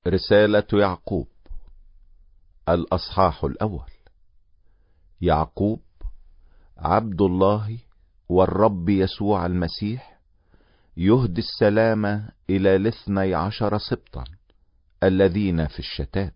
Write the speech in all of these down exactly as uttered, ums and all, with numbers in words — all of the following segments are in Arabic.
رسالة يعقوب الأصحاح الأول. يعقوب عبد الله والرب يسوع المسيح يهدي السلام إلى الاثني عشر سبطا الذين في الشتات.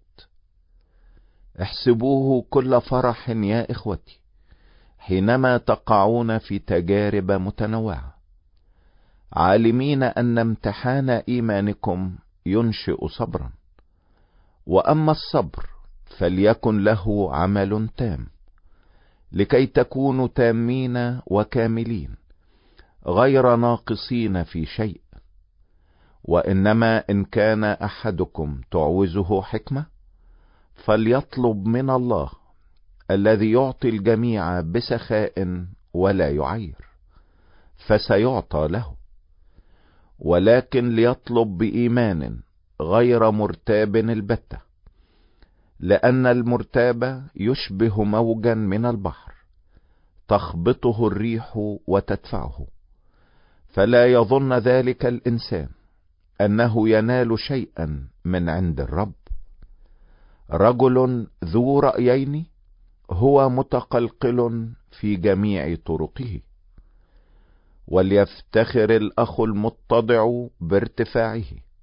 احسبوه كل فرح يا إخوتي حينما تقعون في تجارب متنوعة، عالمين أن امتحان إيمانكم ينشئ صبرا، وأما الصبر فليكن له عمل تام، لكي تكونوا تامين وكاملين غير ناقصين في شيء. وإنما إن كان أحدكم تعوزه حكمة فليطلب من الله الذي يعطي الجميع بسخاء ولا يعير، فسيعطى له، ولكن ليطلب بإيمان غير مرتاب البتة، لأن المرتاب يشبه موجا من البحر تخبطه الريح وتدفعه، فلا يظن ذلك الإنسان أنه ينال شيئا من عند الرب. رجل ذو رأيين هو متقلقل في جميع طرقه، وليفتخر الأخ المتضع بارتفاعه،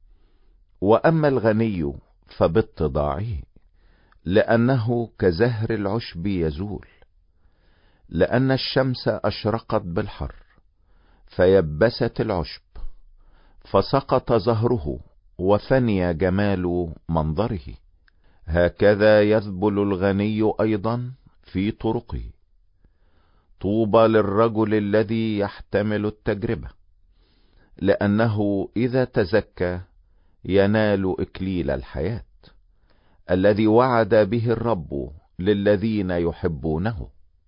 وأما الغني فباتضاعه، لأنه كزهر العشب يزول، لأن الشمس أشرقت بالحر فيبست العشب فسقط زهره وفني جمال منظره. هكذا يذبل الغني أيضا في طرقه. طوبى للرجل الذي يحتمل التجربة، لأنه إذا تزكى ينال إكليل الحياة الذي وعد به الرب للذين يحبونه.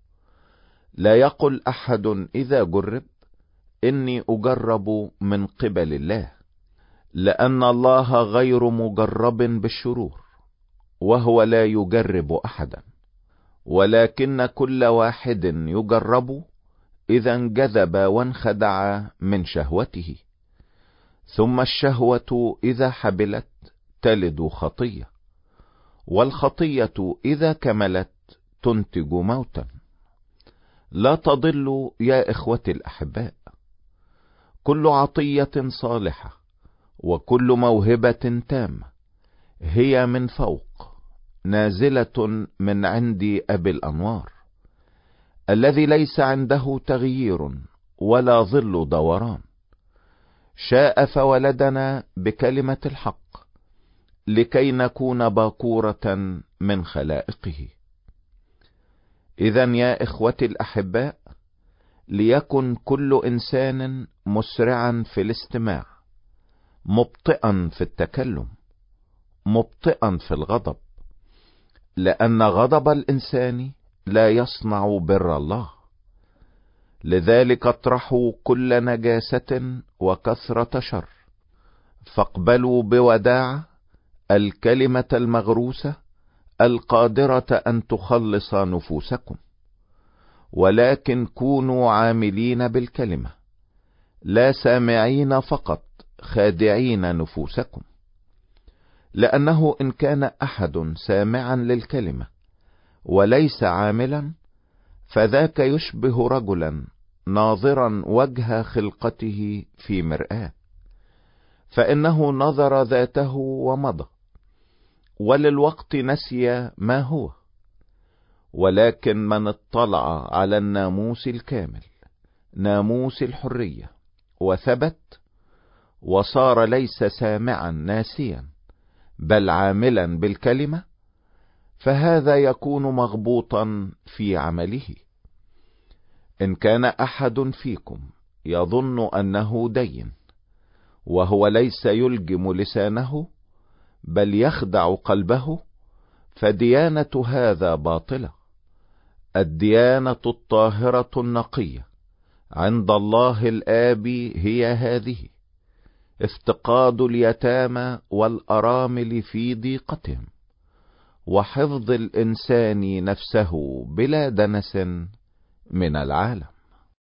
لا يقل أحد إذا جرب إني أجرب من قبل الله، لأن الله غير مجرب بالشرور، وهو لا يجرب أحدا، ولكن كل واحد يجرب إذا انجذب وانخدع من شهوته، ثم الشهوة إذا حبلت تلد خطية، والخطية إذا كملت تنتج موتا. لا تضلوا يا إخوتي الأحباء، كل عطية صالحة وكل موهبة تامة هي من فوق، نازلة من عند أبي الأنوار، الذي ليس عنده تغيير ولا ظل دوران. شاء فولدنا بكلمة الحق لكي نكون باكورة من خلائقه. إذن يا إخوتي الأحباء، ليكن كل إنسان مسرعا في الاستماع، مبطئا في التكلم، مبطئا في الغضب، لأن غضب الإنسان لا يصنع بر الله. لذلك اطرحوا كل نجاسة وكثرة شر، فاقبلوا بوداعة الكلمة المغروسة القادرة أن تخلص نفوسكم، ولكن كونوا عاملين بالكلمة، لا سامعين فقط خادعين نفوسكم. لأنه إن كان أحد سامعا للكلمة وليس عاملا، فذاك يشبه رجلا ناظرا وجه خلقته في مرآة، فإنه نظر ذاته ومضى، وللوقت نسي ما هو. ولكن من اطلع على الناموس الكامل، ناموس الحرية، وثبت وصار ليس سامعا ناسيا بل عاملا بالكلمة، فهذا يكون مغبوطا في عمله. إن كان أحد فيكم يظن أنه دين وهو ليس يلجم لسانه بل يخدع قلبه، فديانة هذا باطلة. الديانة الطاهرة النقية عند الله الآب هي هذه: افتقاد اليتامى والأرامل في ضيقتهم، وحفظ الإنسان نفسه بلا دنس من العالم.